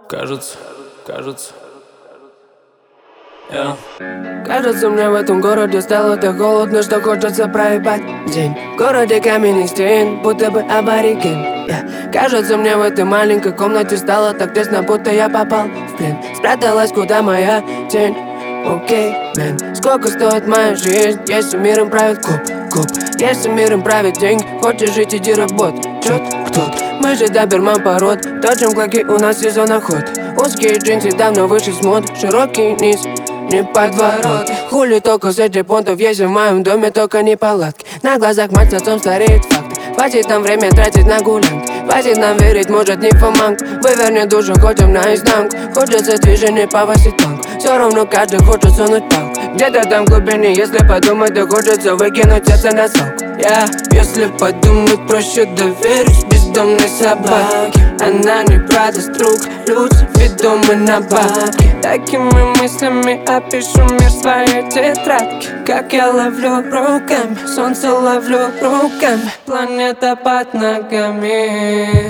Кажется. Кажется, мне в этом городе стало так холодно, что хочется проебать день. В городе каменных стен, будто бы абориген. Кажется, мне в этой маленькой комнате стало так тесно, будто я попал в плен. Спряталась куда моя тень. Окей, мэн, сколько стоит моя жизнь, если миром правит коп? Если миром правит деньги, хочешь жить, иди работать. Чёт, кто-то, мы же доберман пород, точим клоки, у нас сезон охот. Узкие джинсы давно вышли с мод, широкий низ, не подворот. Хули только с этих понтов, если в моем доме только не палатки. На глазах мать с отцом стареет факт. Хватит нам время тратить на гулянки. Хватит нам верить, может не фоманг. Выверни душу, ходим наизнанку. Хочется движения по танк. Все равно каждый хочет сунуть палку. Где-то там в глубине, если подумать, то хочется выкинуть сердце на свалку. Если подумать, проще доверюсь бездомной собаке. Она не продаст рук, люди ведомы на бабки. Такими мыслями опишу мир в своей тетрадке. Как я ловлю руками, солнце ловлю руками, планета под ногами.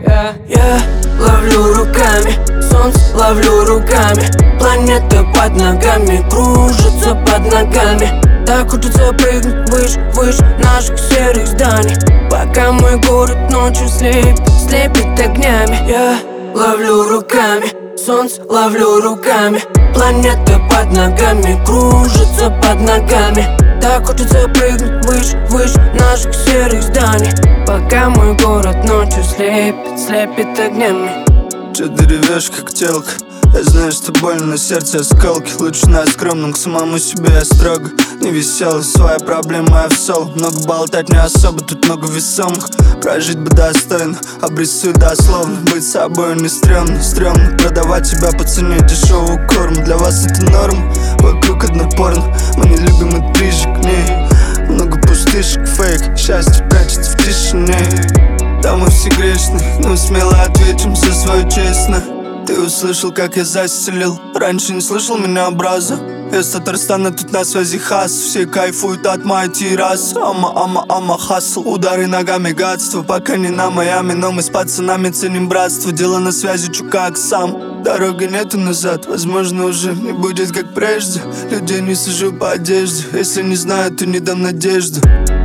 Я ловлю руками, солнце ловлю руками, планета под ногами, кружится под ногами. Так хочется прыгнуть выше наших серых зданий, пока мой город ночью слепит огнями. Я ловлю руками, солнце ловлю руками, планета под ногами, кружится под ногами. Так хочется прыгнуть выше наших серых зданий, пока мой город ночью слепит огнями. Че ты ревешь, как телка? Я знаю, что больно, на сердце осколки. Лучше на скромном, к самому себе я строго. Не веселый, своя проблема, я в сол. Много болтать не особо, тут много весомых. Прожить бы достойно, обрисую дословно. Быть собой не стрёмно, продавать себя по цене дешевого корма. Для вас это норм, вокруг одно порно. Мы не любим и ближе к ней. Много пустышек, фейк, счастье прячется в тишине. Да, мы все грешны, но смело ответим за свое честно. Ты услышал, как я застелил, раньше не слышал меня образа. Из Татарстана тут на связи хас, все кайфуют от моей террасы. Ама хасл, удары ногами гадство. Пока не на Майами, но мы с пацанами ценим братство. Дело на связи, чукак сам. Дороги нету назад, возможно уже не будет как прежде. Людей не сужу по одежде, если не знаю, то не дам надежду.